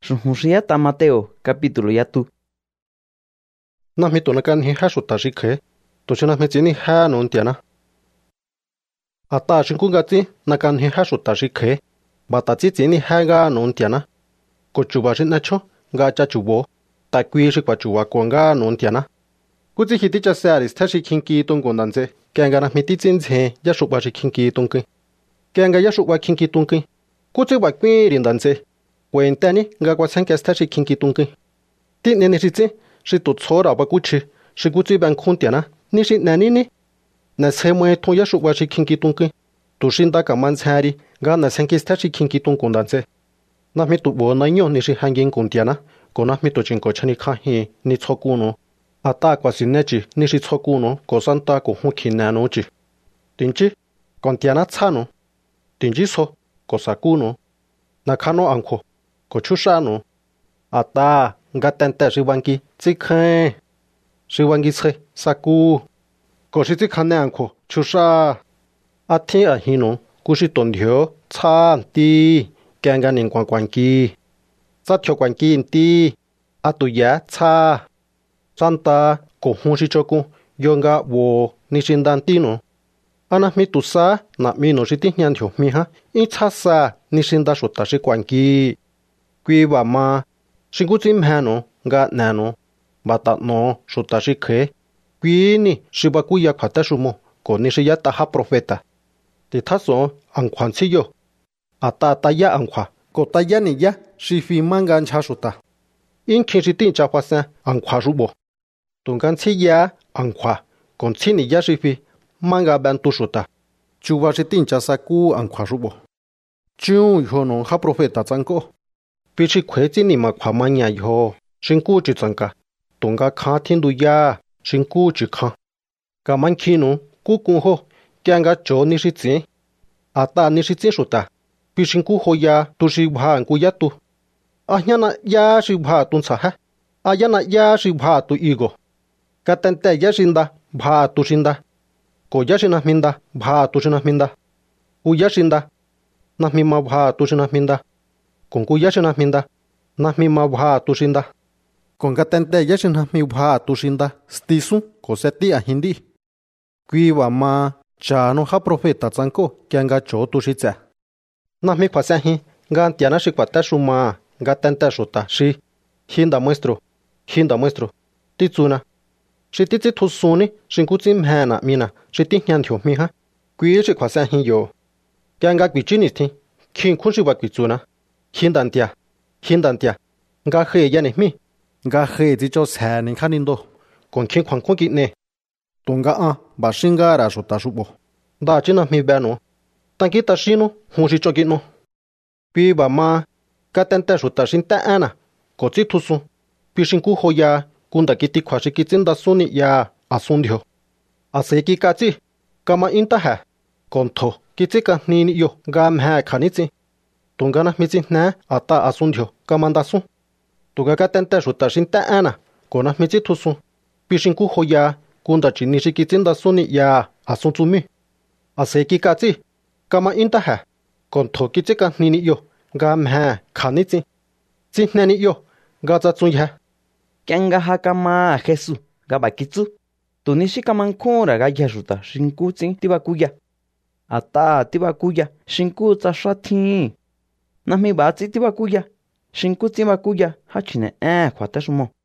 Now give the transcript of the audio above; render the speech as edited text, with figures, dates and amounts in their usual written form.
Xujunxia ta Mateo capítulo ya tu. Nami tu nakan hi hasuta shikhe, tu china me chini ha non tiana. Ata shinkungatsi nakan hi hasuta shikhe, bata chi chini ha ga non tiana. Ko chuba shin nacho ga cha chubo, ta kwi shikwa chuba ko ga non tiana. Kutsi hiti cha saris ta shikinki tungko nanze, kyanga na miti tsinze ya shukwa shikinki tungki. Kyanga ya shukwa kinki tungki. Kutsi wa kwi rindanze, wentani ga kwa sankas ta shikinki tungki. Ti nene shitsi, shi tu tsora wa kuchi, shi kutsi ban kuntiana, ni shi nani ni. Na semwe tong ya shukwa shikinki tungki. Tu shinda ka manzari, ga na sankis ta shikinki tungko nanze. Na mi tu bo na nyo ni shi hangin kuntiana, ko na mi tu chinko chani kahi ni tsokuno. Ata kwa sinechi ni shi tsokuno, ko santa ko hunki nano chi. Tinchi, kontiana tsano. Tinchi so, ko sakuno. Na kano anko, ko chushano. Ata, nga tente shiwangi, tsikhe. Shiwangi tse, saku. Ko shi tsikhane anko, chusha. Ati ahino, kushi tondyo, tsa, ti. Kyanga ningwa kwanki. Tsa tyo kwanki inti. Atuya, tsa. Santa, ko hunshi choku, yonga wo, nishindantino. Ana mi tu sa, na mi no shiti nyan thyo mi ha, in tsa sa, nishinda shota shi kwanki. Kwi wa ma, shingutsi mhano, nga nano, bata no, shota shi khe. Kwi ni, shibaku ya kwata shumo, ko nishi ya taha profeta. Ti taso, ankwansi yo. Ata ya ankwa, ko ta ya ni ya, shifi manga ncha shota. In kinshi tin cha hwasen, ankwa shubo. Tungan tsi ya, ankwa, kon tsi ni ya shifi, manga ban tu shota. Chuba shi tin cha saku ankwa shubo. Chung yo no ha profeta zanko. Pichi kwe tsi ni ma kwa manya yo, shinku chi zanka. Tunga ka tindu ya, shinku chi ka. Ka man kino, kukun ho, kyanga cho nishi tsi. Ata nishi tsi shota. Pishinku ho ya, tu shi bha anku ya tu. Ahyana ya shi bha tun sa ha. Ayana ya shi bha tu igo. Katente ya shinda, bha tu shinda. Ko ya shina minda, bha tu shina minda. U ya shinda, na mima bha tu shina minda. Kon ku ya shina minda, na mima bha tu shinda. Kon katente ya shina mi bha tu shinda, stisu, ko seti a hindi. Kwi wa ma, cha no ha profeta zanko, kyanga cho tu shitza. Na mi kwa sahi, nga tiana shikwata shuma, nga tente shota shi. Hinda muestro. Titsuna. Shi titsi thusuni, shinkutsi mhana mina, shi tihyan thyo mi ha. Kwi shi kwa sahi yo. Kya nga kwi chini thi, kin kun shi wa kwi tsuna. Hindantia. Nga he ya ni mi. Nga he zi cho sa ni khanindo. Kon kin kwang kun ki ne. Tunga a, ba shinga ra shota shubo. Da china mi bano. Tanki ta shino, hun shi cho ki no. Kwi ba ma, ka tente shota shinta ana. Ko tsi thusu. Pi shinku ho ya, kunda kiti kwa shi kitsinda suni ya, asundio. Ase ki katsi, kama inta ha. Konto, kitsi ka nini yo, ga mha kanitsi. Tunga na mitsi na, ata asundio, kamanda sun. Tunga ka tente shuta shinta ana, kona mitsi thusu. Pi shinku ho ya, kunda chini shi kitsinda suni ya, asuntsumi. Ase ki katsi, kama inta ha. Konto kitsi ka nini yo, ga mha kanitsi. Tsi nani yo, gaza tsun ya. Kyanga hakama a Jesús, gabakitsu. Tunishi kamankura ga yashuta, shinku tsin tibakuya. Ata tibakuya, shinku tsa shatin. Nami batsi tibakuya, shinku tibakuya, hachine kwata shumo.